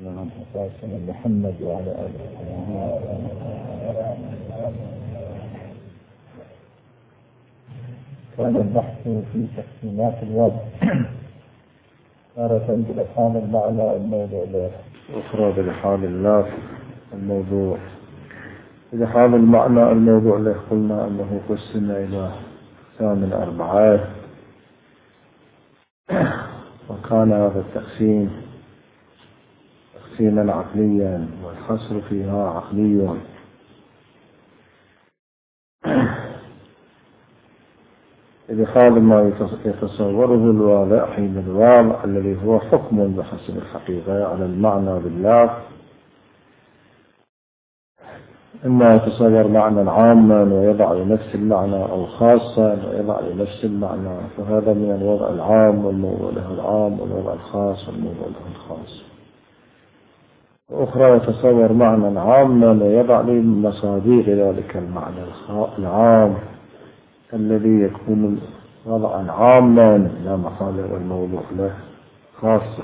محمد وعلى آله. كان البحث في تقسيمات الوضع تارة بلحان المعنى الموضوع له، أخرى بلحان اللفظ الموضوع. بلحان المعنى الموضوع له قلنا أنه قسم إلى أقسام 4، وكان هذا التقسيم تقسيما عقليا والحصر فيها عقلي. إدخال ما يتصوره الواضع حين الواضع الذي هو حكم بحسب الحقيقة على المعنى باللفظ، إما يتصور معنى عاما ويضع لنفس المعنى أو خاصا ويضع لنفس المعنى، فهذا من الوضع العام والموضوع له العام، والوضع الخاص والموضوع له الخاص. وأخرى يتصور معنى عاما ويضع لمصادق ذلك المعنى العام الذي يكون وضعا عاما لا محالة، والموضوع له خاصة.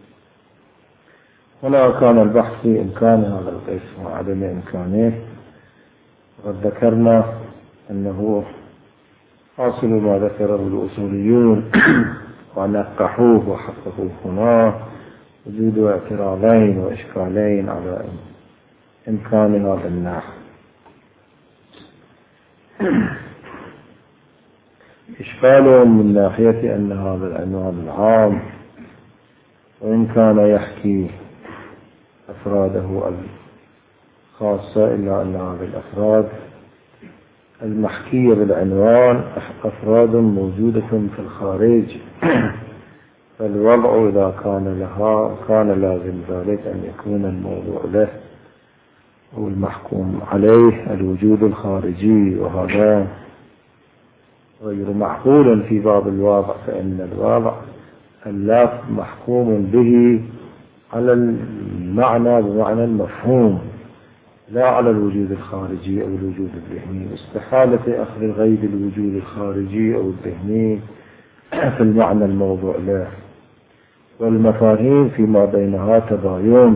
هنا كان البحث في إمكان هذا القسم وعدم إمكانه، وقد ذكرنا أنه حاصل ما ذكره الأصوليون ونقحوه وحققوه هنا وجود اعتراضين وإشكالين على إمكان هذا النحو. إشكال من ناحية أن هذا العنوان العام وإن كان يحكي أفراده الخاصة، إلا أن هذه الأفراد المحكية بالعنوان أفراد موجودة في الخارج، فالوضع إذا كان لها كان لازم ذلك أن يكون الموضوع له أو المحكوم عليه الوجود الخارجي، وهذا غير معقول في باب الواضع، فإن الواضع اللفظ محكوم به على المعنى بمعنى المفهوم لا على الوجود الخارجي أو الوجود الذهني. استحالة أخذ غيب الوجود الخارجي أو الذهني في المعنى الموضوع له، والمفاهيم فيما بينها تباين،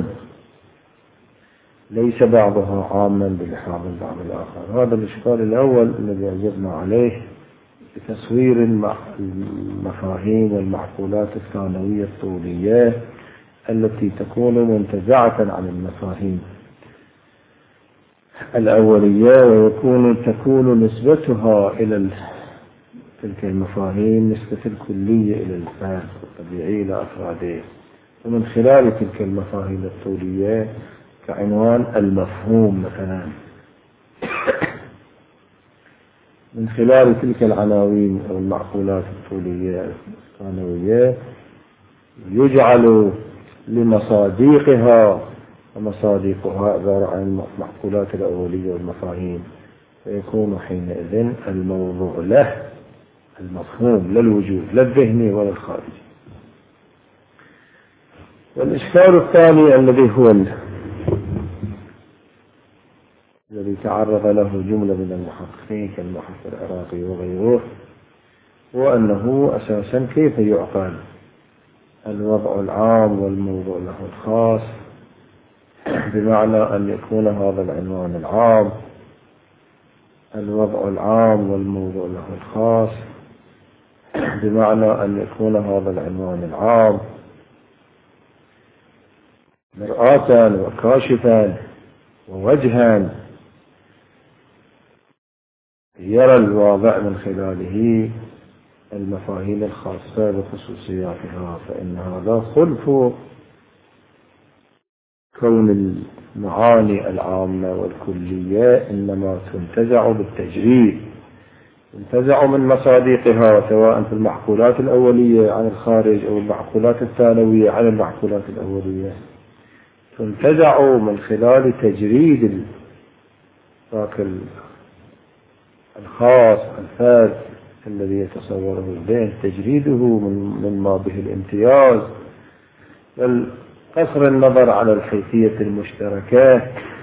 ليس بعضها عاما بلحاظ البعض الآخر. هذا الإشكال الأول الذي أجبنا عليه بتصوير المفاهيم والمعقولات الثانوية الطولية التي تكون منتزعة عن المفاهيم الأولية، وتكون نسبتها إلى تلك المفاهيم نسبة الكلية إلى الفرد الطبيعي إلى أفراده، ومن خلال تلك المفاهيم الطولية كعنوان المفهوم مثلا، من خلال تلك العناوين أو المعقولات الطولية الثانوية يجعل لمصادقها، ومصادقها عبارة عن المعقولات الأولية والمفاهيم، فيكون حينئذ الموضوع له المفهوم لا الوجود لا الذهني ولا الخارجي. والإشكال الثاني الذي تعرض له جملة من المحققين كالمحقق العراقي وغيره، هو أنه أساسا كيف يعقل الوضع العام والموضوع له الخاص، بمعنى أن يكون هذا العنوان العام الوضع العام والموضوع له الخاص، بمعنى أن يكون هذا العنوان العام مرآة وكاشفا ووجها يرى الواضع من خلاله المفاهيم الخاصة بخصوصياتها، فإن هذا خلف كون المعاني العامة والكلية إنما تنتزع بالتجريد، تنتزع من مصادقها سواء في المعقولات الأولية عن الخارج أو المعقولات الثانوية عن المعقولات الأولية، تنتزع من خلال تجريد ذاك الخاص الفرد الذي يتصوره الذهن، تجريده مما به الامتياز، بل قصر النظر على الحيثية المشتركة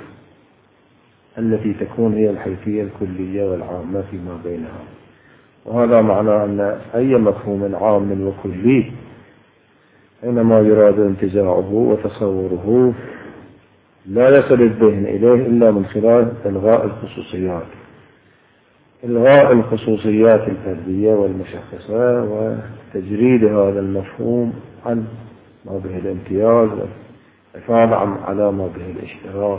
التي تكون هي الحيثية الكلية والعامة فيما بينها. وهذا معنى أن أي مفهوم عام وكلي حينما يراد انتزاعه وتصوره لا يصل الذهن إليه إلا من خلال إلغاء الخصوصيات، إلغاء الخصوصيات الفردية والمشخصة وتجريد هذا المفهوم عن ما به الامتياز والحفاظ على ما به الاشتراك.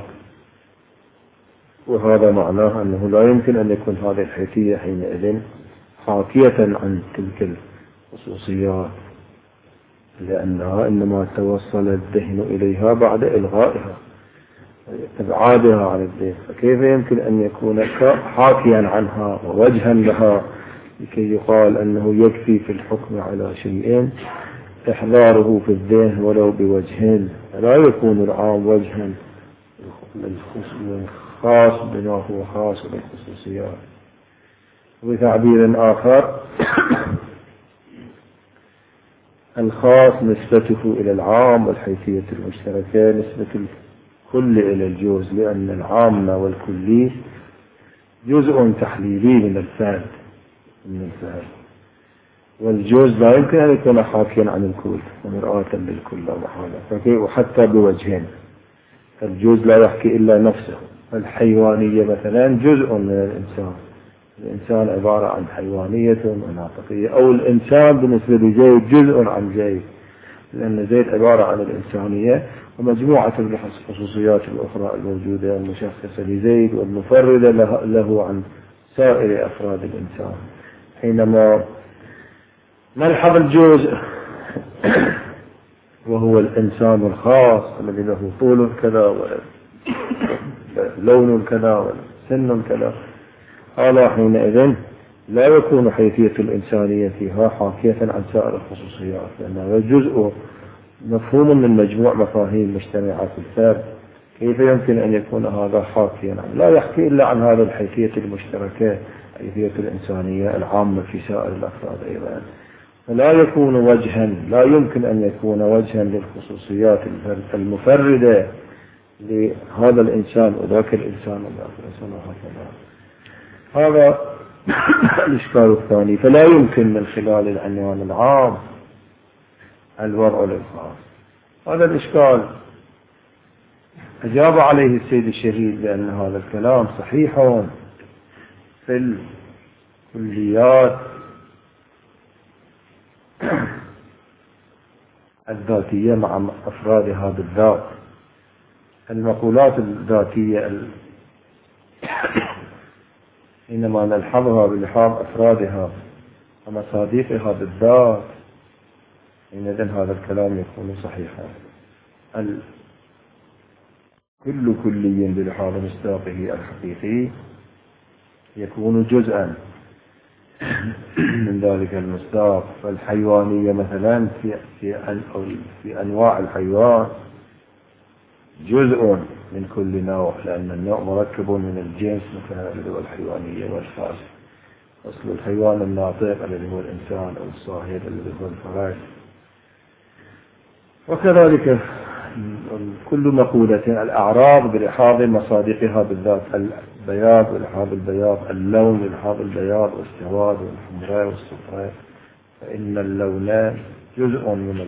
وهذا معناه أنه لا يمكن أن يكون هذه الحيثية حينئذ حاكية عن تلك الخصوصيات، لأنها إنما توصل الذهن إليها بعد إلغائها إبعادها عن الذهن، فكيف يمكن أن يكون حاكيا عنها ووجها لها لكي يقال أنه يكفي في الحكم على شيء إحضاره في الذهن ولو بوجه، لا يكون العام وجها خاص بما هو خاص بالخصوصيات. وبتعبير آخر الخاص نسبته إلى العام والحيثية المشتركة نسبة الكل إلى الجزء، لأن العام والكلي جزء تحليلي من الفرد والجزء لا يمكن أن يكون حاكيا عن الكل ومرآة للكل أو محالة، وحتى بوجهين. الجزء لا يحكي إلا نفسه. الحيوانية مثلا جزء من الإنسان عبارة عن حيوانية وناطقية، أو الإنسان بالنسبة لزيد جزء عن زيد، لأن زيد عبارة عن الإنسانية ومجموعة الخصوصيات الأخرى الموجودة المشخصة لزيد والمفردة له عن سائر أفراد الإنسان. حينما نلحظ الجزء وهو الإنسان الخاص الذي له طول كذا ولون كذا وسن كذا، هذا حينئذ لا يكون حيثية الإنسانية فيها حاكية عن سائر الخصوصيات، لأنه جزء مفهوم من مجموع مفاهيم مجتمعة في الفرد. كيف يمكن أن يكون هذا حاكيا لا يحكي إلا عن هذا الحيثية المشتركة، حيثية الإنسانية العامة في سائر الأفراد أيضا، فلا يكون وجها، لا يمكن أن يكون وجها للخصوصيات المفردة لهذا الإنسان وذاك الإنسان وذاك الإنسان وهكذا. هذا الإشكال الثاني. فلا يمكن من خلال العنوان العام الوضع للخاص. هذا الإشكال أجاب عليه السيد الشهيد بأن هذا الكلام صحيح في الكليات الذاتية مع أفرادها بالذات. المقولات الذاتية حينما نلحظها بلحاظ أفرادها ومصادقها بالذات حينئذ هذا الكلام يكون صحيحا. كل كلي بلحاظ مصداقه الحقيقي يكون جزءا من ذلك المصداق. فالحيوانية مثلا في أنواع الحيوان جزء من كل نوع، لأن النوع مركب من الجنس مثلا الذي هو الحيوانية والخاص. أصل الحيوان الناطق الذي هو الإنسان أو الصاهر الذي هو الفرس. وكذلك كل مقولة الأعراض بلحاظ مصادقها بالذات، البياض بلحاظ البياض، اللون بلحاظ البياض والسواد والحمراء والصفراء، فإن اللون جزء من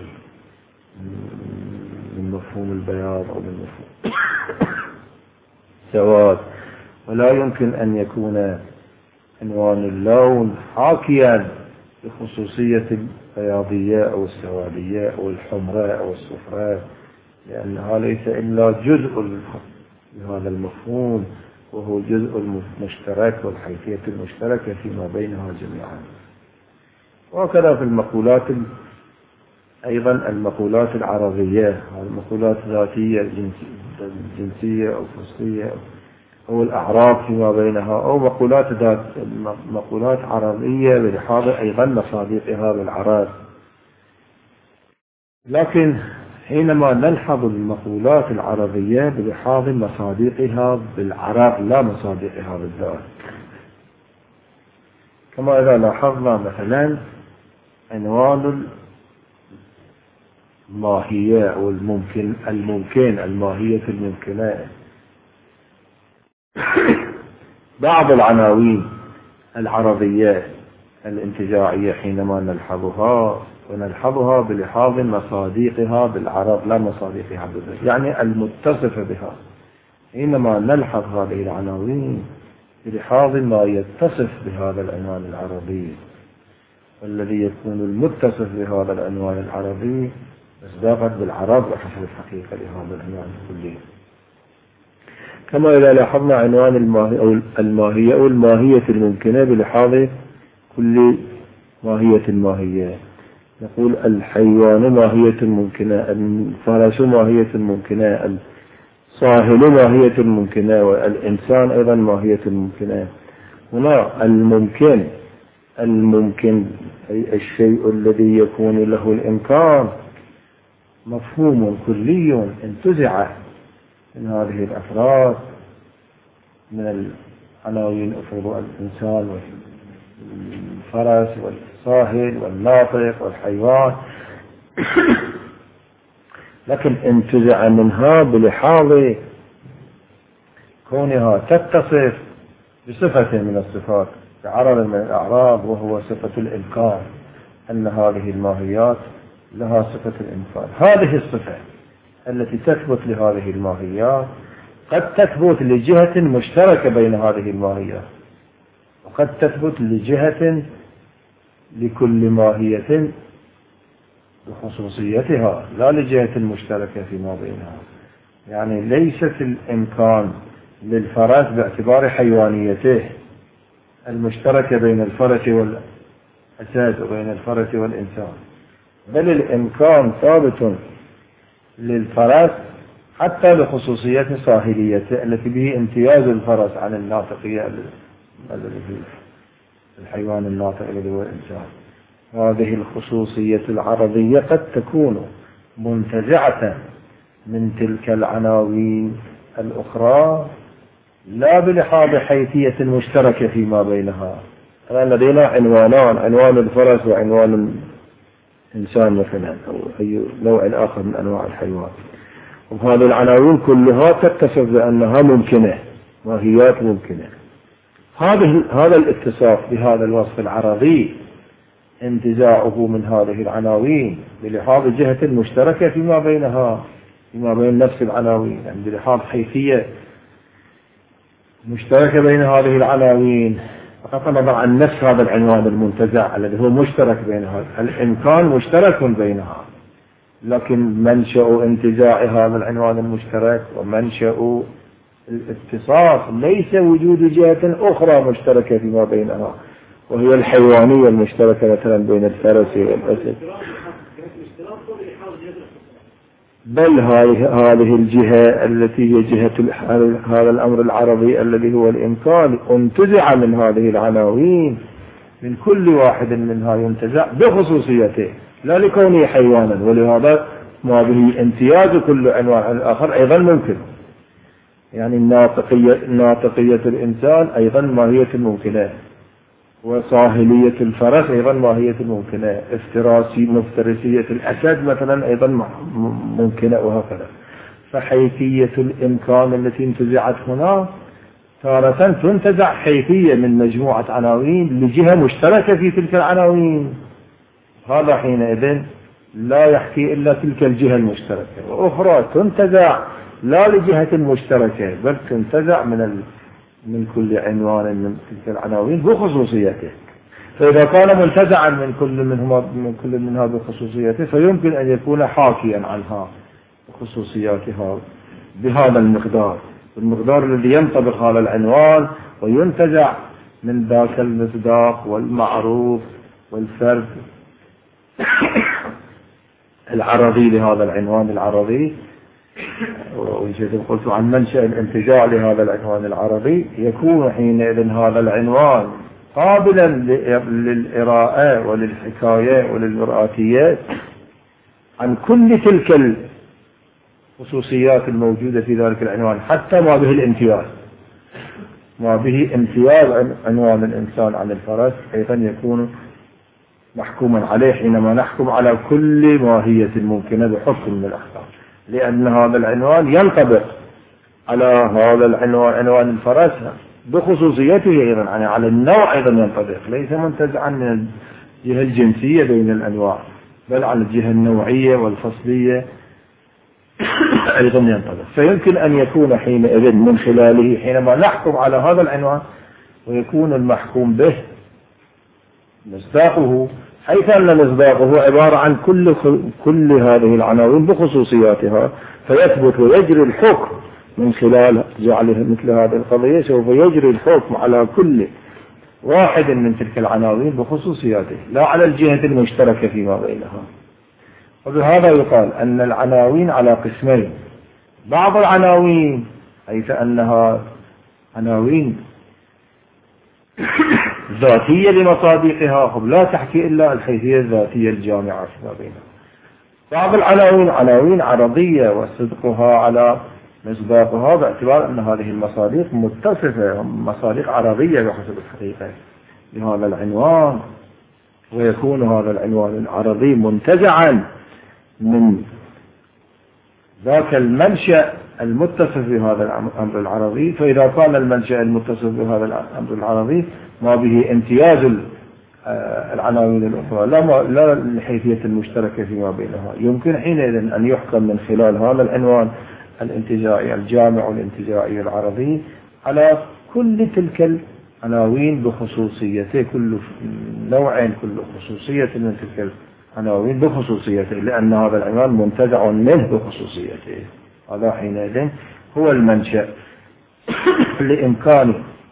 مفهوم البياض أو من مفهوم السواد، ولا يمكن أن يكون عنوان اللون حاكيا بخصوصية البياضية أو السوادية أو الحمراء أو الصفراء، لأنها ليس إلا جزء لهذا المفهوم، وهو جزء المشترك والحيثية المشتركة فيما بينها جميعا. وكذا في المقولات أيضا المقولات العرضية، المقولات الذاتية الجنسية أو فصلية أو الأعراض فيما بينها، أو مقولات عرضية بلحاظ أيضا مصادقها بالعرض. لكن حينما نلحظ المقولات العرضية بلحاظ مصادقها بالعرض لا مصادقها بالذات، كما إذا لاحظنا مثلا عنوان الماهية أو الماهية الممكنة. بعض العناوين العرضية الانتزاعية حينما نلحظها ونلحظها بلحاظ مصادقها بالعرب لا مصادقها بالذات، يعني المتصفة بها. حينما نلحظ هذه العناوين بلحاظ ما يتصف بهذا العنوان العربي، والذي يكون المتصف بهذا العنوان العربي مصداقا بالعرب وحسب الحقيقة لهذا العنوان كله. كما إذا لاحظنا عنوان الماهية أو الماهية الممكنة بلحاظ كل ماهية، نقول الحيوان ماهية ممكنة، الفرس ماهية ممكنة، الصاهل ماهية ممكنة، والإنسان أيضا ماهية ممكنة. هنا الممكن أي الشيء الذي يكون له الإمكان مفهوم كلي انتزع من هذه الأفراد من العناوين أفراد الإنسان والفرس والصاهل والناطق والحيوان، لكن انتزع منها بلحاظ كونها تتصف بصفة من الصفات بعرض من الأعراض، وهو صفة الإمكان، أن هذه الماهيات لها صفة الإمكان. هذه الصفة التي تثبت لهذه الماهيات قد تثبت لجهة مشتركة بين هذه الماهيات، وقد تثبت لجهة لكل ماهية بخصوصيتها لا لجهة مشتركة فيما بينها. يعني ليست الإمكان للفرس باعتبار حيوانيته المشتركة بين الفرس والأسد وبين الفرس والإنسان، بل الإمكان ثابت للفرس حتى لخصوصية صاهليته التي به امتياز الفرس عن الناطقية الذي في الحيوان الناطق الذي هو الإنسان. هذه الخصوصية العرضية قد تكون منتزعة من تلك العناوين الأخرى لا بلحاظ حيثية مشتركة فيما بينها. الآن لدينا عنوانان، عنوان الفرس وعنوان الإنسان مثلا أو أي نوع آخر من أنواع الحيوان، وهذه العناوين كلها تتصف بأنها ممكنة، ماهيات ممكنة. هذا الاتصاف بهذا الوصف العرضي انتزاعه من هذه العناوين بلحاظ جهة مشتركة فيما بينها، فيما بين نفس العناوين، يعني بلحاظ حيثية مشتركة بين هذه العناوين، فقط نظر عن نفس هذا العنوان المنتزع الذي هو مشترك بينها، الإمكان مشترك بينها، لكن منشأ انتزاع هذا العنوان المشترك ومنشأ الاتصاف ليس وجود جهة أخرى مشتركة فيما بينها، وهي الحيوانية المشتركة مثلا بين الفرس والأسد، بل هذه الجهة التي هي جهة هذا الأمر العربي الذي هو الإمكان انتزع من هذه العناوين، من كل واحد منها ينتزع بخصوصيته لا لكونه حيوانا، ولهذا ما به امتياز كل عنوان عن الآخر أيضا ممكن. يعني ناطقية الإنسان أيضا ماهية ممكنة، وصاهلية الفرس أيضا ماهية ممكنة، مفترسية الأسد مثلا أيضا ممكنة، وهكذا. فحيثية الإمكان التي انتزعت هنا تارة تنتزع حيثية من مجموعة عناوين لجهة مشتركة في تلك العناوين، هذا حينئذ لا يحكي إلا تلك الجهة المشتركة، وأخرى تنتزع لا لجهة مشتركة بل تنتزع من كل عنوان من تلك العناوين بخصوصيته. فإذا كان منتزعا من كل منها بخصوصيته فيمكن أن يكون حاكيا عنها بخصوصياتها بهذا المقدار الذي ينطبق هذا العنوان وينتزع من ذاك المصداق والمعروف والفرد العرضي لهذا العنوان العرضي. وإن قلت عن منشأ الانتزاع لهذا العنوان العربي يكون حينئذ هذا العنوان قابلا للإراءة وللحكاية وللمرآتيات عن كل تلك الخصوصيات الموجودة في ذلك العنوان، حتى ما به الامتياز، ما به امتياز عنوان الإنسان عن الفرس أيضا يكون محكوما عليه حينما نحكم على كل ماهية ممكنة بحكم من الأحكام، لأن هذا العنوان ينطبق على هذا العنوان عنوان الفرس بخصوصيته أيضا، يعني على النوع أيضا ينطبق، ليس منتزعا من الجهة الجنسية بين الأنواع، بل على الجهة النوعية والفصلية أيضا ينطبق. فيمكن أن يكون حينئذ من خلاله حينما نحكم على هذا العنوان ويكون المحكوم به مصداقه، حيث أن مصداقه عبارة عن كل هذه العناوين بخصوصياتها، فيثبت ويجري الحكم من خلال جعله مثل هذه القضية، سوف يجري الحكم على كل واحد من تلك العناوين بخصوصياته لا على الجهة المشتركة فيما بينها. وبهذا يقال أن العناوين على قسمين: بعض العناوين حيث أنها عناوين ذاتية لمصادقها لا تحكي إلا الحيثية الذاتية الجامعة فيما بينها. بعض العناوين عناوين عرضية وصدقها على مصداقها باعتبار أن هذه المصادق متصفة مصادق عرضية بحسب الحقيقة لهذا العنوان، ويكون هذا العنوان العرضي منتزعا من ذاك المنشأ المتصف بهذا الأمر العرضي. فإذا كان المنشأ المتصف بهذا الأمر العرضي ما به امتياز العناوين الأخرى لا الحيثية المشتركة فيما بينها، يمكن حينئذ أن يحكم من خلال هذا العنوان الانتزاعي الجامع والانتزاعي العرضي على كل تلك العناوين بخصوصيته، كل نوع كل خصوصية من تلك العناوين بخصوصيته، لأن هذا العنوان منتزع منه بخصوصيته. هذا حينئذ هو المنشأ لإمكان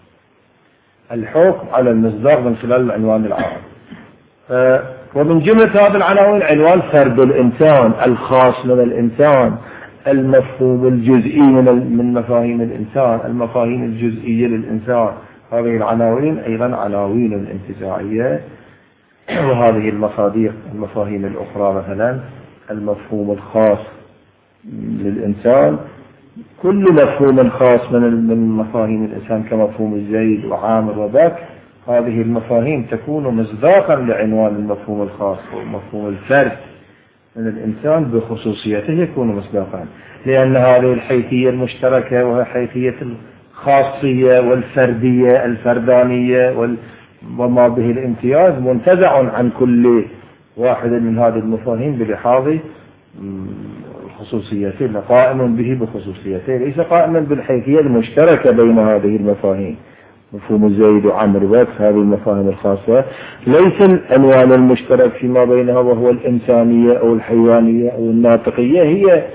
الحكم على المصداق من خلال العنوان العام. ومن جملة هذه العناوين عنوان فرد الإنسان الخاص من الإنسان، المفهوم الجزئي من مفاهيم الإنسان، المفاهيم الجزئية للإنسان. هذه العناوين أيضا عناوين انتزاعية. وهذه المصادق المفاهيم الأخرى مثلا المفهوم الخاص للإنسان، كل مفهوم خاص من مفاهيم الإنسان كمفهوم الزيد وعامر وبكر، هذه المفاهيم تكون مصداقا لعنوان المفهوم الخاص ومفهوم الفرد من الإنسان بخصوصيته يكون مصداقا، لأن هذه الحيثية المشتركة وهي حيثية الخاصية والفردية الفردانية وما به الامتياز منتزع عن كل واحد من هذه المفاهيم بلحاظ خصوصيته، قائم به بخصوصيته، ليس قائما بالحيثية المشتركة بين هذه المفاهيم. مفهوم الزيد وعمر بكر هذه المفاهيم الخاصة ليس العنوان المشترك فيما بينها وهو الإنسانية أو الحيوانية أو الناطقية هي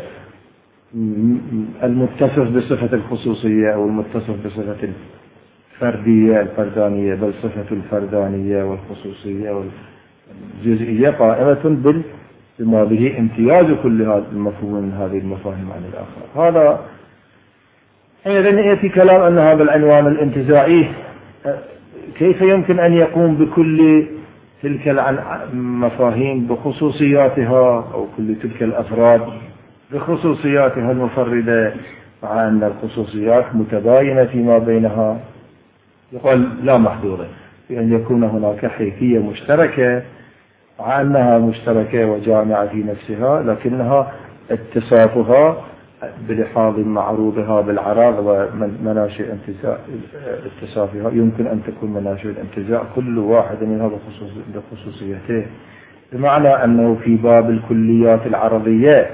المتصف بصفة الخصوصية أو المتصف بصفة الفردية الفردانية، بل صفة الفردانية والخصوصية والجزئية قائمة بما به امتياز كل هذا المفهوم من هذه المفاهيم عن الآخر. هذا حينئذ يأتي كلام أن هذا العنوان الانتزاعي كيف يمكن أن يقوم بكل تلك المفاهيم بخصوصياتها أو كل تلك الأفراد بخصوصياتها المفردة، مع أن الخصوصيات متباينة فيما بينها. يقول لا محظورة بأن يكون هناك حيثية مشتركة مع أنها مشتركة وجامعة في نفسها، لكنها اتصافها بلحاظ معروضها بالعراض ومناشئ اتصافها يمكن أن تكون مناشئ الانتزاع كل واحد منها بخصوصيته، بمعنى أنه في باب الكليات العرضية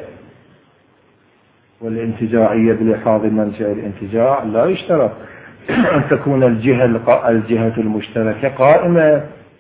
والانتزاعية بلحاظ منشأ الانتزاع لا يشترط أن تكون الجهة المشتركة قائمة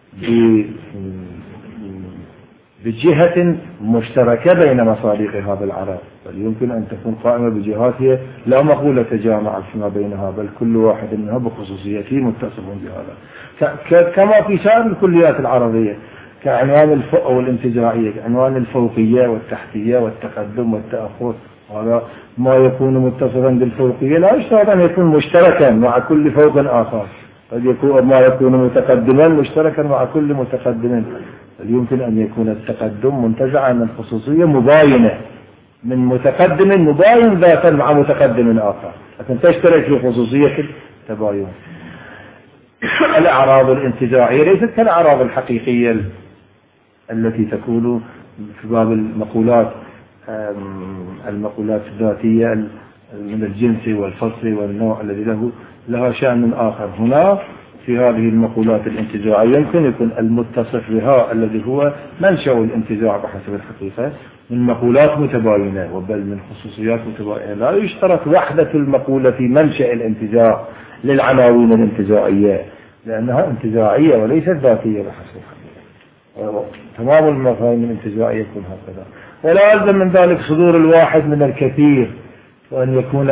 بجهة مشتركة بين مصادق هذا العرض، بل يمكن أن تكون قائمة بجهات هي لا مقولة تجامع فيما بينها، بل كل واحد منها بخصوصيته متصف بهذا، كما في سائر الكليات العرضية كعنوان أو الانتزاعية كعنوان الفوقية والتحتية والتقدم والتأخر. هذا ما يكون متصفا بالفوقية لا يشترط أن يكون مشتركا مع كل فوق آخر، قد يكون ما يكون متقدما مشتركا مع كل متقدم، بل يمكن أن يكون التقدم منتزعا من خصوصية مباينة من متقدم مباين ذاتا مع متقدم آخر، لكن تشترك في خصوصية التباين. الأعراض الانتزاعية ليست كالأعراض الحقيقية التي تكون في باب المقولات الذاتية من الجنس والفصل والنوع الذي لها شأن آخر. هنا في هذه المقولات الانتزاعية يمكن يكون المتصف بها الذي هو منشأ الانتزاع بحسب الحقيقة من مقولات متباينة، وبل من خصوصيات متباينة. لا يشترط وحدة المقولة في منشأ الانتزاع للعناوين الانتزاعية، لأنها انتزاعية وليست ذاتية بحسب الحقيقة. تمام المفاهيم الانتزاعية يكون هكذا. ولا يلزم من ذلك صدور الواحد من الكثير، وأن يكون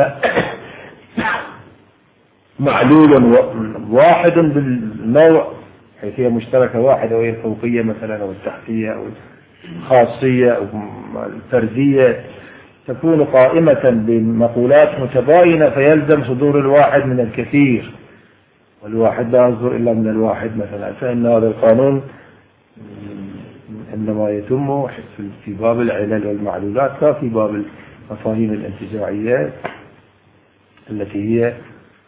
معلولا واحد بالنوع، حيث هي مشتركة واحدة وهي الفوقية مثلا أو التحتية أو الخاصية أو الفردية، تكون قائمة بمقولات متباينة، فيلزم صدور الواحد من الكثير، والواحد لا يصدر إلا من الواحد مثلا. فإن هذا القانون إنما يتم في باب العلل والمعلولات، لا في باب المفاهيم الانتزاعية التي هي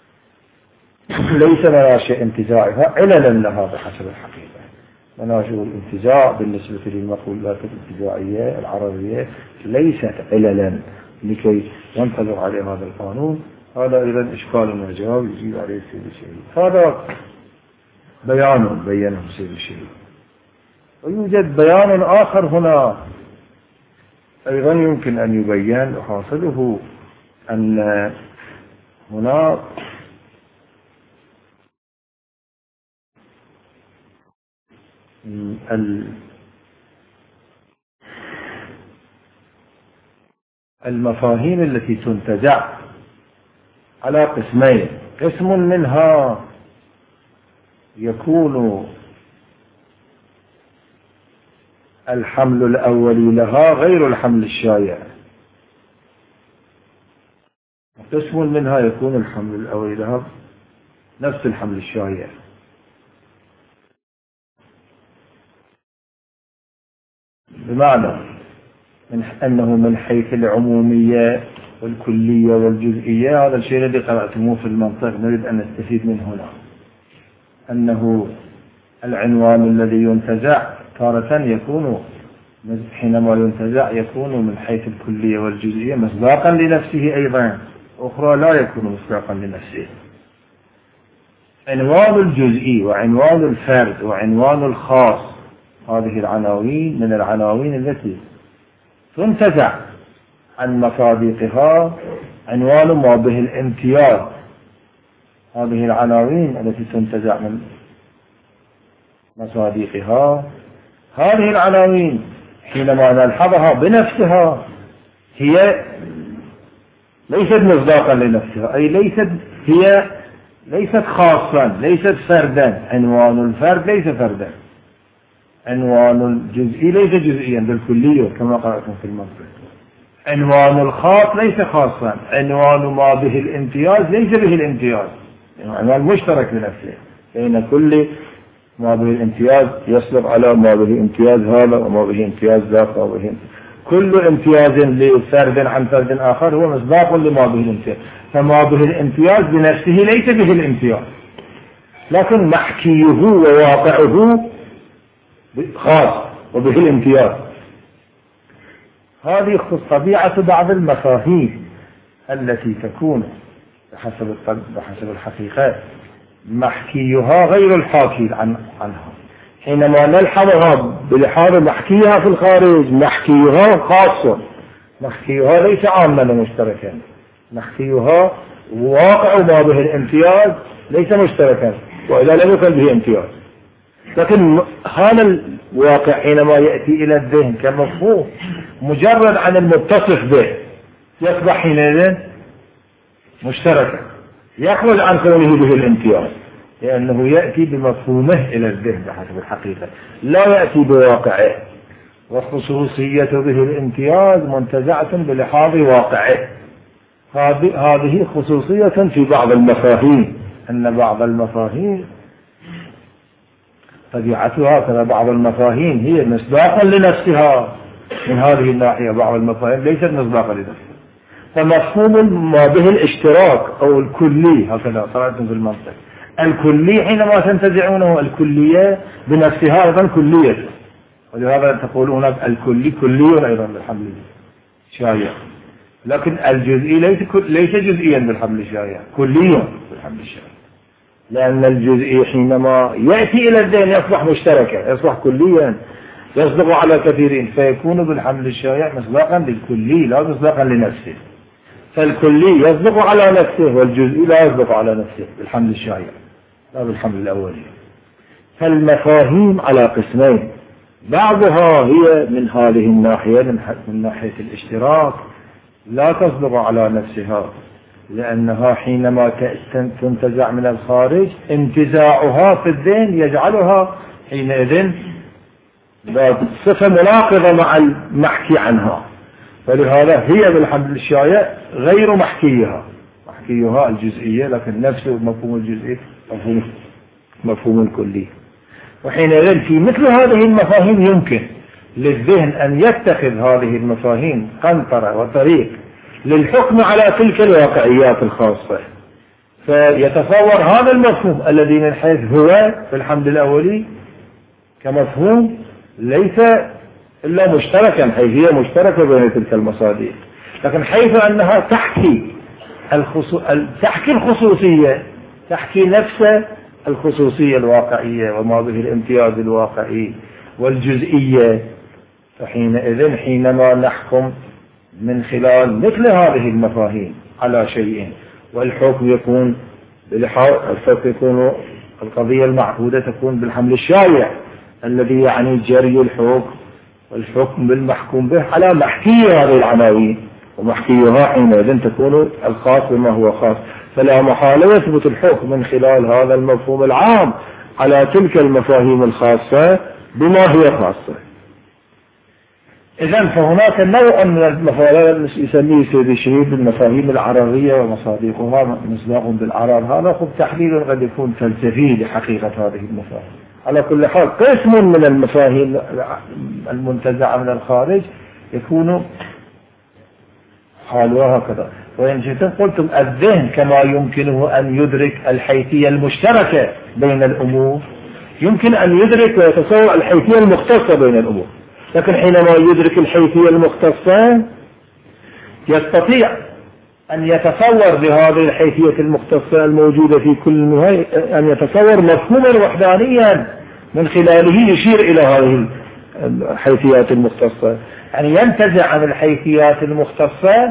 ليس مناشئ انتزاعها عللا لها بحسب الحقيقة. مناشئ الانتزاع بالنسبة للمقولات الانتزاعية العربية ليست عللا لكي ينطبق عليه هذا القانون. هذا إذن إشكال وجواب يجيب عليه سيد الشهيد. هذا بيان بينه سيد الشهيد. ويوجد بيان آخر هنا أيضا يمكن أن يبين، وحاصله أن هناك المفاهيم التي تنتزع على قسمين. قسم منها يكون الحمل الأولي لها غير الحمل الشائع، قسم منها يكون الحمل الأولي لها نفس الحمل الشائع. بمعنى أنه من حيث العمومية والكلية والجزئية، هذا الشيء الذي قرأتموه في المنطق نريد أن نستفيد من هنا، أنه العنوان الذي ينتزع تارة يكون حينما ينتزع يكون من حيث الكلية والجزئية مصداقا لنفسه، أيضا أخرى لا يكون مصداقا لنفسه. عنوان الجزئي وعنوان الفرد وعنوان الخاص، هذه العناوين من العناوين التي تنتزع عن مصادقها عنوان ما به الامتياز. هذه العناوين التي تنتزع من مصادقها، هذه العناوين حينما نلحظها بنفسها هي ليست مصداقا لنفسها، أي ليست خاصا، ليست فردا. عنوان الفرد ليس فردا، عنوان الجزئي ليس جزئيا بالكلية كما قرأتم في المنطق. عنوان الخاص ليس خاصا، عنوان ما به الامتياز ليس به الامتياز، عنوان مشترك لنفسه، لأن كل ما به الامتياز يصدق على ما به امتياز هذا وما به امتياز ذاك وبه. كل امتياز لفرد عن فرد آخر هو مصداق لما به الامتياز، فما به الامتياز بنفسه ليس به الامتياز، لكن محكيه وواقعه خاص وبه الامتياز. هذه طبيعة بعض المفاهيم التي تكون بحسب الحقيقة محكيها غير الحاكي عنها. حينما نلحظها بلحاظ محكيها في الخارج، محكيها خاصة، محكيها ليس عاما مشتركا، محكيها واقع ما به الامتياز ليس مشتركا، وإذا لم يكن به امتياز. لكن هذا الواقع حينما يأتي إلى الذهن كمفهوم مجرد عن المتصف به يصبح حينئذ مشتركا، يخرج عن كونه به الامتياز، لأنه يأتي بمفهومه إلى الذهن بحسب الحقيقة، لا يأتي بواقعه. والخصوصية به الامتياز منتزعة بلحاظ واقعه. هذه خصوصية في بعض المفاهيم، أن بعض المفاهيم طبيعتها كما بعض المفاهيم هي مصداقا لنفسها من هذه الناحية، بعض المفاهيم ليست مصداقا لنفسها. فمفهوم ما به الاشتراك أو الكلي، هكذا قرأتم في المنطق، الكلي حينما تنتزعونه الكلية بنفسها أيضا كلية، ولهذا تقولون الكلي كلي أيضا بالحمل الشائع، لكن الجزئي ليس جزئيا بالحمل الشائع، كلي بالحمل الشائع. لأن الجزئي حينما يأتي إلى الذهن يصبح مشتركا، يصبح كليا، يصدق على كثيرين، فيكون بالحمل الشائع مصداقا للكلي لا مصداقا لنفسه. فالكلي يصدق على نفسه والجزئي لا يصدق على نفسه بالحمل الشائع لا بالحمل الأولي. فالمفاهيم على قسمين، بعضها هي من هذه الناحية من ناحية الاشتراك لا تصدق على نفسها، لأنها حينما تنتزع من الخارج انتزاعها في الذهن يجعلها حينئذ صفة مناقضة مع المحكي عنها، فلهذا هي بالحمل الشائع غير محكيها الجزئية، لكن نفس مفهوم الجزئي مفهوم الكلي. وحينئذ في مثل هذه المفاهيم يمكن للذهن أن يتخذ هذه المفاهيم قنطرة وطريق للحكم على تلك الواقعيات الخاصة، فيتصور هذا المفهوم الذي من حيث هو في الحمل الأولي كمفهوم ليس إلا مشتركا، حيث هي مشتركة بين تلك المصادر، لكن حيث أنها تحكي الخصوصية، تحكي نفس الخصوصية الواقعية وما به الامتياز الواقعي والجزئية، فحينئذ حينما نحكم من خلال مثل هذه المفاهيم على شيء، والحكم يكون القضية المعهودة تكون بالحمل الشائع الذي يعني جري الحكم والحكم بالمحكوم به على محكي هذه العناوين، ومحكيها حينئذ تكون الخاص بما هو خاص، فلا محالة يثبت الحكم من خلال هذا المفهوم العام على تلك المفاهيم الخاصة بما هي خاصة. إذن فهناك نوع من المفاهيم يسميه سيد الشهيد المفاهيم العرضية ومصادقها مصداق بالعرض، هذا خب تحليل قد يكون فلسفي لحقيقة هذه المفاهيم. على كل حال قسم من المفاهيم المنتزعة من الخارج يكون حالها هكذا. وإن شئتم قلتم الذهن كما يمكنه أن يدرك الحيثية المشتركة بين الأمور، يمكن أن يدرك ويتصور الحيثية المختصة بين الأمور، لكن حينما يدرك الحيثية المختصة يستطيع أن يتصور بهذه الحيثية المختصة الموجودة في كل نهاية، أن يتصور مفهوما وحدانيا من خلاله يشير إلى هذه الحيثيات المختصة، يعني ينتزع عن الحيثيات المختصة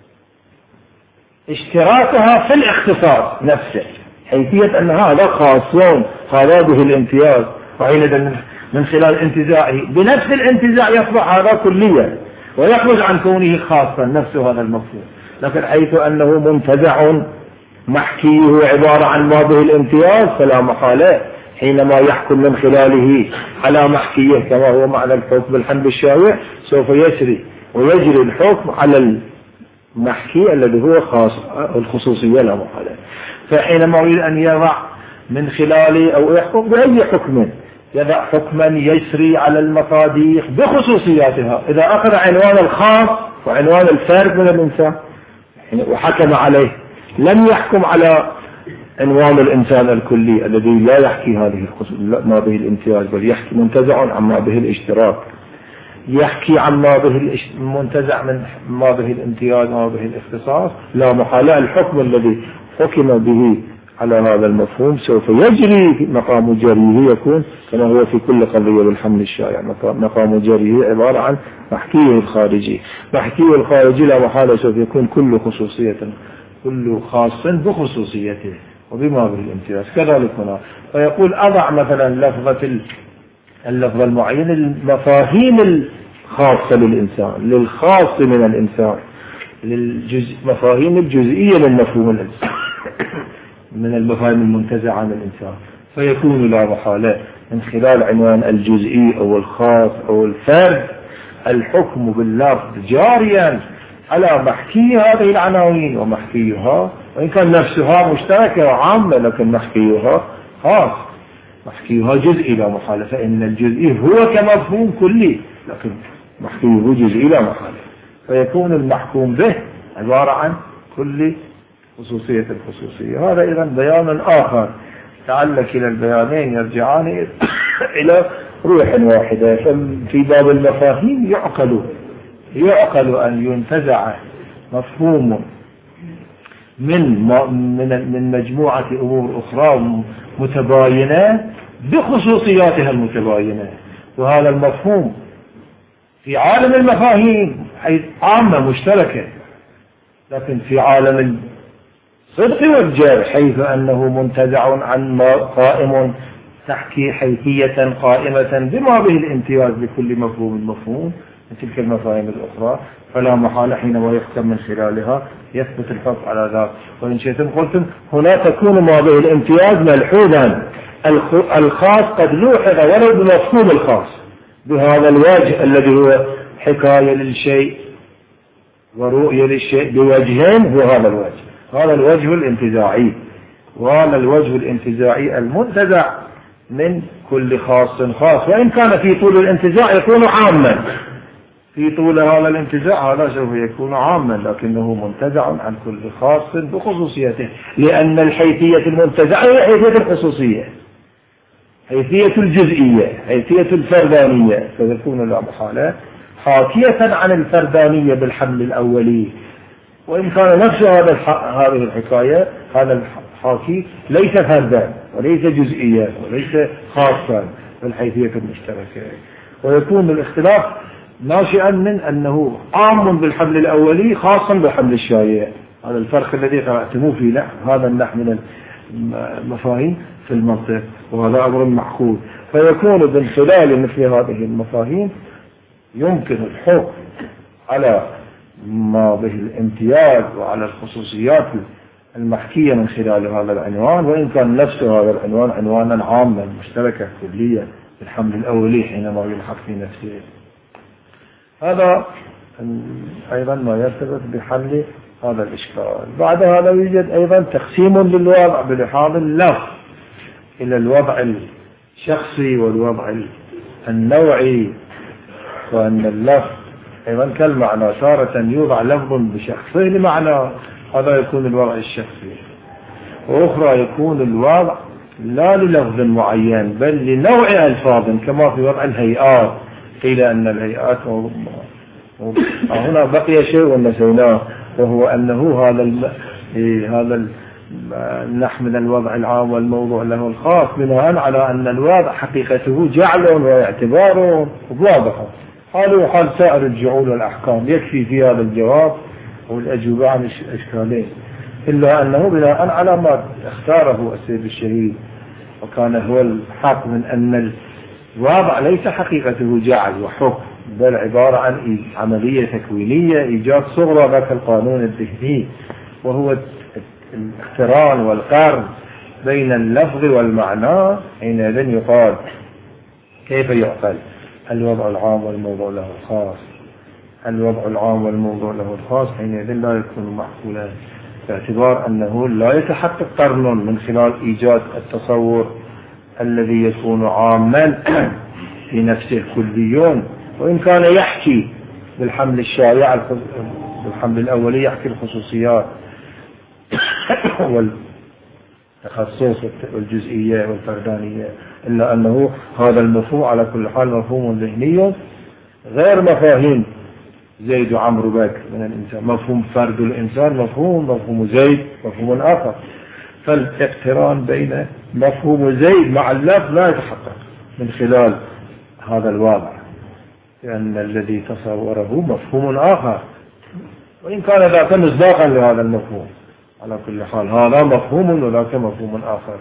اشتراكها في الاختصاص نفسه، حيثية أن هذا خاصون هذا به الامتياز، وحينئذ من خلال انتزاعه بنفس الانتزاع يصبح هذا كليا ويخرج عن كونه خاصا نفس هذا المفهوم. لكن حيث أنه منتزع محكيه عبارة عن ما به الامتياز فلا محالة حينما يحكم من خلاله على محكيه كما هو معنى الحكم بالحمل الشائع سوف يسري ويجري الحكم على المحكي الذي هو خاص الخصوصية لا محالة. فحينما يريد أن يضع من خلاله أو يحكم بأي حكم يضع حكما يسري على المصادق بخصوصياتها، إذا أخذ عنوان الخاص وعنوان الفرد من الإنسان وحكم عليه لم يحكم على عنوان الإنسان الكلي الذي لا يحكي هذه ما به الامتياز، بل يحكي منتزع عن ما به الاشتراك، يحكي عن ما به منتزع من ما به الامتياز وما به الاختصاص. لا محالة الحكم الذي حكم به على هذا المفهوم سوف يجري مقام جريه، يكون كما هو في كل قضية بالحمل الشائع مقام جريه عبارة عن محكيه الخارجي. محكيه الخارجي لا محالة سوف يكون كل خصوصية كل خاص بخصوصيته وبما به الامتياز. كذلك هنا فيقول أضع مثلا اللفظة المعين المفاهيم الخاصة للإنسان للخاص من الإنسان مفاهيم الجزئية من مفهوم الإنسان من المفاهيم المنتزعة عن الإنسان، فيكون لا محالة من خلال عنوان الجزئي أو الخاص أو الفرد الحكم باللفظ جاريا على محكي هذه العناوين ومحكيها، وإن كان نفسها مشتركة وعامة لكن محكيها خاص محكيها جزئي لا محالة، فإن الجزئي هو كمفهوم كلي لكن محكيه جزئي لا محالة، فيكون المحكوم به عبارة عن كل خصوصية الخصوصية. هذا إذن بيان آخر تعلق إلى البيانين يرجعان إلى روح واحدة. في باب المفاهيم يعقل أن ينتزع مفهوم من مجموعة أمور أخرى متباينة بخصوصياتها المتباينة. وهذا المفهوم في عالم المفاهيم عامة مشتركة، لكن في عالم الصدق والجار حيث أنه منتزع عن قائم تحكي حيثية قائمة بما به الامتياز بكل مفهوم من تلك المفاهيم الأخرى، فلا محالة حينما يحكم من خلالها يثبت الحكم على ذلك. وإن شئتم قلتم هنا تكون ما به الامتياز ملحوظا، الخاص قد لوحظ ولو بمفهوم الخاص بهذا الوجه الذي هو حكاية للشيء ورؤية للشيء بوجهين، وهذا الوجه هذا الوجه الانتزاعي، وهذا الوجه الانتزاعي المنتزع من كل خاص خاص، وإن كان في طول الانتزاع يكون عاما، في طول هذا الانتزاع هذا سوف يكون عاما، لكنه منتزع عن كل خاص بخصوصيته، لأن الحيثية المنتزعة هي حيثية الخصوصية، حيثية الجزئية، حيثية الفردانية، فتكون لا محالة حاكية عن الفردانية بالحمل الأولي، وإن كان نفس هذه الحكاية هذا الحاكي ليس فردا وليس جزئيا وليس خاصا بالحيثية المشتركة، ويكون الاختلاف ناشئا من أنه عام بالحمل الأولي خاصا بالحمل الشائع. هذا الفرق الذي قرأتموه في هذا النحو من المفاهيم في المنطق، وهذا أمر معقول. فيكون من خلال مثل هذه المفاهيم يمكن الحكم على ما به الامتياز وعلى الخصوصيات المحكية من خلال هذا العنوان، وإن كان نفس هذا العنوان عنوانا عاما مشتركة كلية بالحمل الأولي حينما يلحق في نفسه. هذا أيضا ما يرتبط بحل هذا الإشكال. بعد هذا يوجد أيضا تقسيم للوضع بلحاظ اللفظ إلى الوضع الشخصي والوضع النوعي، وأن اللفظ أيضا كالمعنى تارة يوضع لفظ بشخصه لمعنى، هذا يكون الوضع الشخصي، وأخرى يكون الوضع لا للفظ معين بل لنوع ألفاظ كما في وضع الهيئات. قيل أن الهيئات هنا بقي شيء نسيناه، وهو أنه هذا النحو من الوضع العام والموضوع له الخاص بناء على أن الوضع حقيقته جعل واعتبار واضحة، حاله حال سائر الجعول والأحكام. يكفي في هذا الجواب والأجوبة عن الإشكالين، إلا أنه بناء على ما اختاره السيد الشهيد وكان هو الحق من أن الوضع ليس حقيقته جعل وحكم، بل عبارة عن عملية تكوينية إيجاد صغرى ذاك القانون الذهني، وهو الاقتران والقرن بين اللفظ والمعنى. حينئذ يقال كيف يعقل الوضع العام والموضوع له الخاص؟ الوضع العام والموضوع له الخاص حينئذ لا يكون معقولا، باعتبار أنه لا يتحقق قرن من خلال إيجاد التصور الذي يكون عاما في نفسه كلي، وإن كان يحكي بالحمل الشائع بالحمل الأولي يحكي الخصوصيات والتخصص والجزئية والفردانية، إلا أنه هذا المفهوم على كل حال مفهوم ذهني غير مفاهيم زيد وعمرو بكر من الإنسان. مفهوم فرد الإنسان مفهوم زيد مفهوم آخر، فالاقتران بين مفهوم زيد مع اللفظ لا يتحقق من خلال هذا الوضع، لأن الذي تصوره مفهوم آخر، وإن كان ذاك مصداقا لهذا المفهوم. على كل حال هذا مفهوم وذاك مفهوم آخر،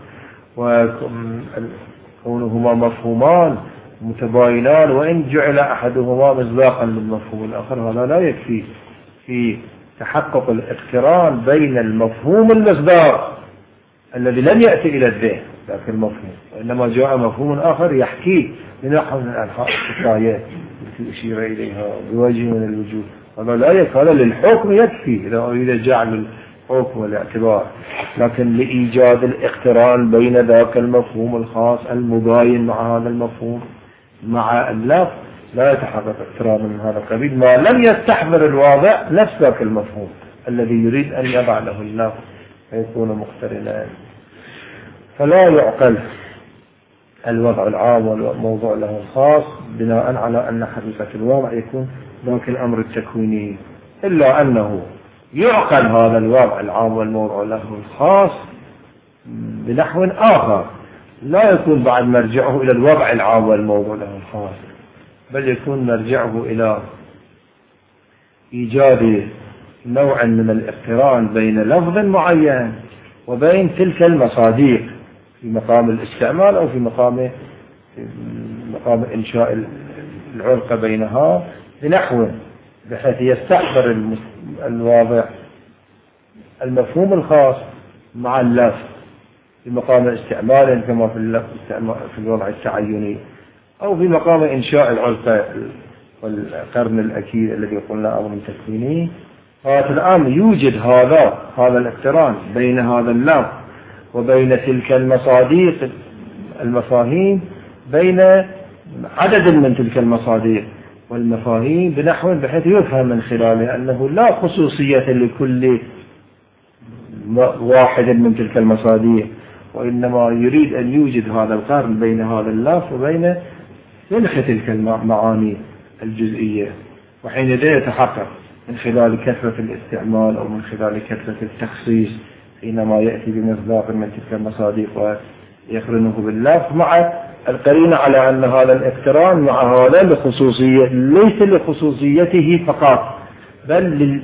وكونهما مفهومان متباينان وإن جعل أحدهما مصداقا للمفهوم الآخر، هذا لا يكفي في تحقق الاقتران بين المفهوم المصداق الذي لم يأتي إلى الذهن ذاك المفهوم، وإنما جاء مفهوم آخر يحكي بنحو من الحكايات التي أشير إليها بوجه من الوجود. هذا لا يكفي، هذا للحكم يكفي إذا أريد جعل الحكم والاعتبار، لكن لإيجاد الاقتران بين ذاك المفهوم الخاص المباين مع هذا المفهوم مع اللفظ لا يتحقق اقتران من هذا القبيل ما لم يستحضر الواضع نفس ذاك المفهوم الذي يريد أن يضع له اللفظ فيكون مقترنا. فلا يعقل الوضع العام والموضوع له الخاص بناء على أن حقيقة الواضع يكون ذاك الأمر التكويني، إلا أنه يعقل هذا الوضع العام والموضوع له الخاص بنحو آخر لا يكون بعد مرجعه إلى الوضع العام والموضوع له الخاص، بل يكون مرجعه إلى إيجاد نوع من الاقتران بين لفظ معين وبين تلك المصادق في مقام الاستعمال أو في مقام إنشاء العلاقة بينها بنحو بحيث يستحضر الواضع المفهوم الخاص مع اللفظ في مقام استعمال كما في الوضع التعيني، أو في مقام إنشاء العلاقة والقرن الأكيد الذي قلنا أمر تكويني. الآن يوجد هذا الاقتران بين هذا اللفظ وبين تلك المصادق المفاهيم، بين عدد من تلك المصادق والمفاهيم بنحو بحيث يفهم من خلاله أنه لا خصوصية لكل واحد من تلك المصادق، وإنما يريد أن يوجد هذا القرن بين هذا اللفظ وبين تلك المعاني الجزئية، وحينئذ يتحقق من خلال كثرة الاستعمال أو من خلال كثرة التخصيص حينما يأتي بمصداق من تلك المصادق ويقرنه باللفظ مع القرينة على أن هذا الاقتران مع هذا لخصوصية ليس لخصوصيته فقط، بل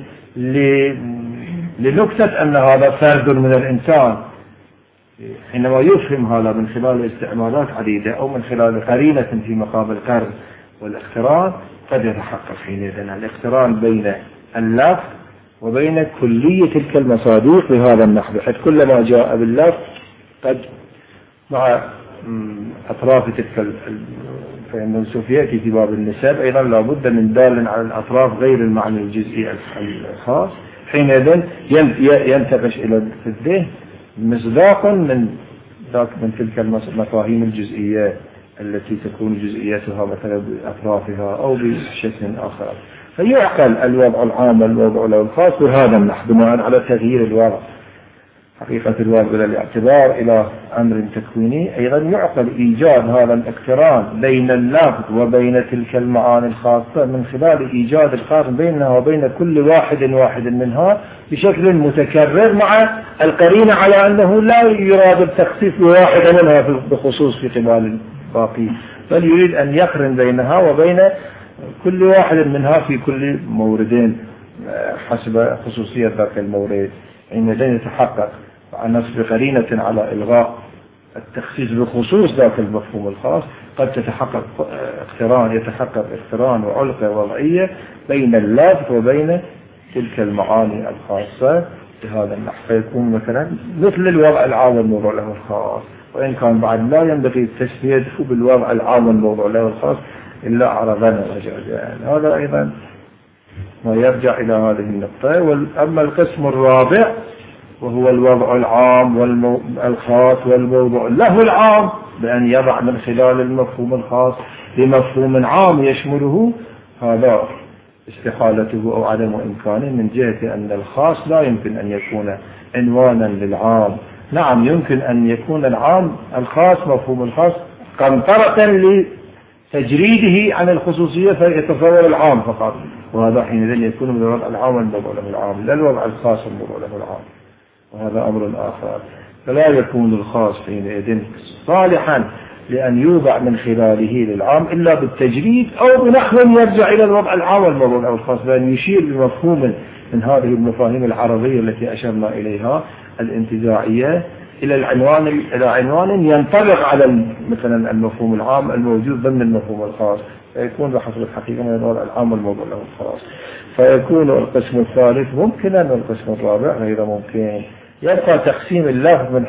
لنكتة أن هذا فرد من الإنسان. حينما يفهم هذا من خلال استعمالات عديدة أو من خلال قرينة في مقام القرن والاقتران، قد يتحقق حينئذ الاقتران بين اللفظ وبين كلية تلك المصادق بهذا النحو، بحيث كلما جاء باللفظ قد مع أطراف تلك فإنه سوف يأتي في باب النسب أيضا لابد من دال على الأطراف غير المعنى الجزئي الخاص، حينئذ ينتقش إلى الذهن مصداق من تلك المفاهيم الجزئية التي تكون جزئياتها مثلا بأطرافها أو بشكل آخر، فيعقل الوضع العام والوضع له الخاص بهذا النحو بناء على تغيير الوضع حقيقة الوضع إلى الاعتبار إلى أمر تكويني. أيضا يعقل إيجاد هذا الاقتران بين اللفظ وبين تلك المعاني الخاصة من خلال إيجاد القرن بينها وبين كل واحد منها بشكل متكرر مع القرينة على أنه لا يراد التخصيص بواحد منها بخصوص في قبال الباقي، بل يريد أن يقرن بينها وبين كل واحد منها في كل موردين حسب خصوصية ذاك المورد. حينئذ يتحقق نصب قرينة على إلغاء التخصيص بخصوص ذاك المفهوم الخاص، قد يتحقق اقتران وعلاقة وضعية بين اللفظ وبين تلك المعاني الخاصة بهذا النحو، فيكون مثلا مثل الوضع العام والموضوع له الخاص، وإن كان بعد لا ينبغي التسمية بالوضع العام والموضوع له الخاص إلا عرضا وجازا. هذا أيضا ما يرجع إلى هذه النقطة. أما القسم الرابع وهو الوضع العام والخاص والموضوع له العام بأن يضع من خلال المفهوم الخاص بمفهوم عام يشمله، هذا استحالته أو عدم إمكانه من جهة أن الخاص لا يمكن أن يكون عنوانا للعام. نعم يمكن أن يكون العام الخاص مفهوم الخاص قنطرة لتجريده عن الخصوصية فيتصور العام فقط، وهذا حينئذ يكون من الوضع العام والموضوع له العام لا الوضع الخاص والموضوع له العام، وهذا أمر آخر. فلا يكون الخاص حينئذ صالحا لأن يوضع من خلاله للعام إلا بالتجريد أو بنحو يرجع إلى الوضع العام والموضوع له الخاص، بأن يشير بمفهوم من هذه المفاهيم العربية التي أشرنا إليها الانتزاعية إلى عنوان ينطبق على مثلا المفهوم العام الموجود ضمن المفهوم الخاص، فيكون بحسب الحقيقة من الوضع العام والموضوع له الخاص. فيكون القسم الثالث ممكنا والقسم الرابع غير ممكن. يبقى تقسيم اللفظ من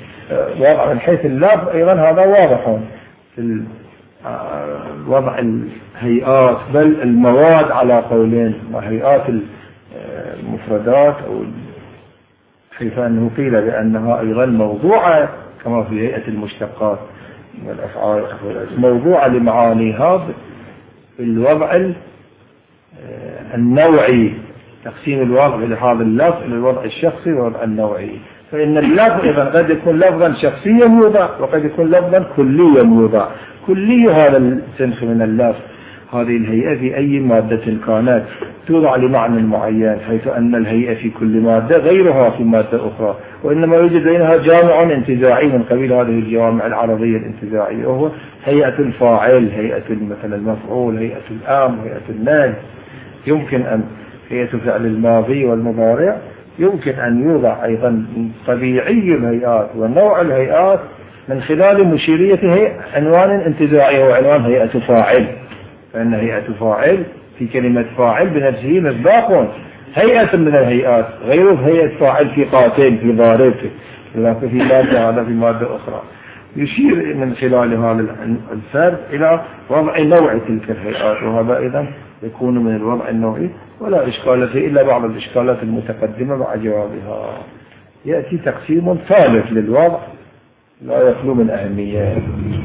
حيث اللفظ أيضا هذا واضح في وضع الهيئات، بل المواد على قولين، هيئات المفردات أو حيث أنه قيل بأنها أيضا موضوعة كما في هيئة المشتقات والأفعال موضوعة لمعانيها في الوضع النوعي، تقسيم الوضع لهذا اللفظ إلى الوضع الشخصي والوضع النوعي. فإن اللفظ إذا قد يكون لفظا شخصيا يوضع وقد يكون لفظا كليا يوضع. كلي هذا السنخ من اللفظ هذه الهيئة في أي مادة كانت توضع لمعنى معين، حيث أن الهيئة في كل مادة غيرها في مادة أخرى، وإنما يوجد بينها جامع انتزاعي من قبيل هذه الجوامع العربية الانتزاعية، وهو هيئة الفاعل، هيئة مثلا المفعول، هيئة الأمر، هيئة النهي. يمكن أن هيئة فعل الماضي والمضارع يمكن أن يوضع أيضا طبيعي الهيئات ونوع الهيئات من خلال مشيرية عنوان انتزاعي وعنوان هيئة فاعل، فإن هيئة فاعل في كلمة فاعل بنفسه مصداق هيئة من الهيئات غير هيئة فاعل في قاتل في ضارب في مادة هذا في مادة أخرى، يشير من خلال هذا الفرد إلى وضع نوع تلك الهيئات، وهذا إذن يكون من الوضع النوعي ولا إشكال فيه إلا بعض الإشكالات المتقدمة مع جوابها. يأتي تقسيم ثالث للوضع لا يخلو من أهمية.